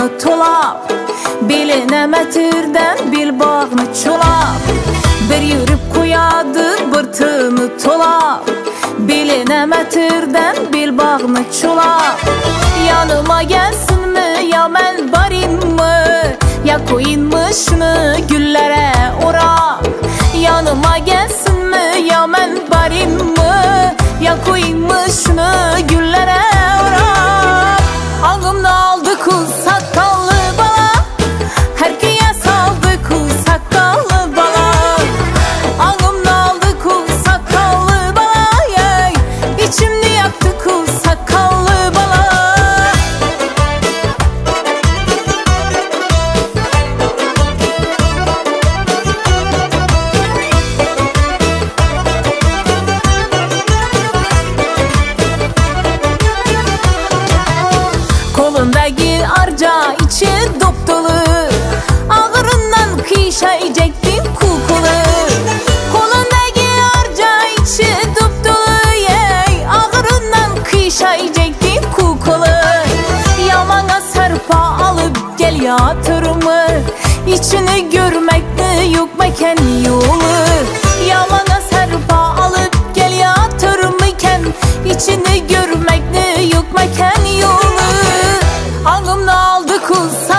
bırtını tolap, beline metirden bil bağını çolap. Bir yürüp koyadı bırtını tolap, beline metirden bil bağını çolap. Yanıma gelsin mi ya ben varayım mı, ya koyinmişini güllere orap. Yanıma gelsin mi ya ben varayım mı, ya koyinmişini güllere orap. Ağımda aldı kuz sakallı bala, herkeye saldı kuz sakallı bala. Ağımda aldı kuz sakallı bala, yey, içimde yaktı kuz sakallı bala. Kolundaki arca içi dop dolu, ağırından kıyşayecektim kukulu. Kolundaki arca içi dop dolu, yey, ağırından kıyşayecektim kukulu. Yamana sarpa alıp gel yatırımı, içini görmekte yok mekan yolu. Yamana sarpa alıp gel yatırımıken, içini görmekte yok mekan yolu. Ağımda aldı kuz